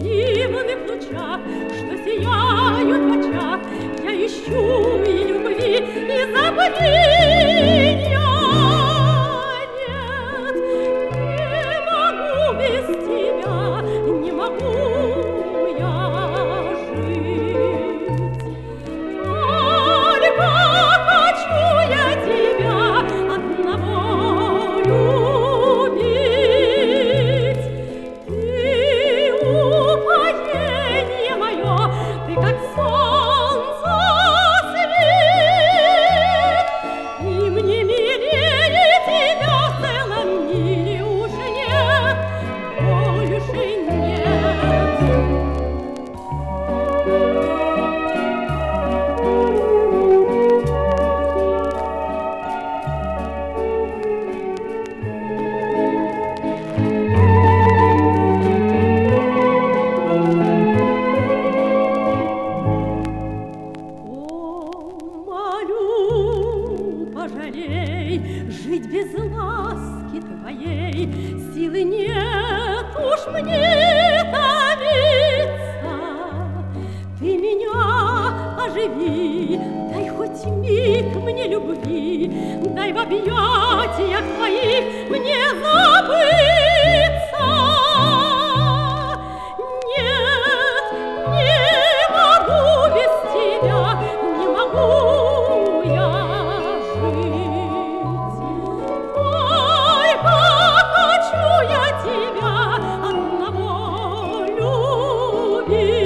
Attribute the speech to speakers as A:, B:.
A: дивных лучах, что сияют в очах, я ищу и любви, и забвения. Нет, не могу без тебя, не могу я жить. Только хочу я тебя одного любить. Ты упоение мое, ты как солнце свет, и мне милее тебя в целом мире уж нет, больше нет. Пожалей, жить без ласки твоей силы нет уж мне томиться. Ты меня оживи, дай хоть миг мне любви, дай в объятиях твоих мне забыться. Нет, не могу без тебя, не могу я. Хочу я тебя одного любить.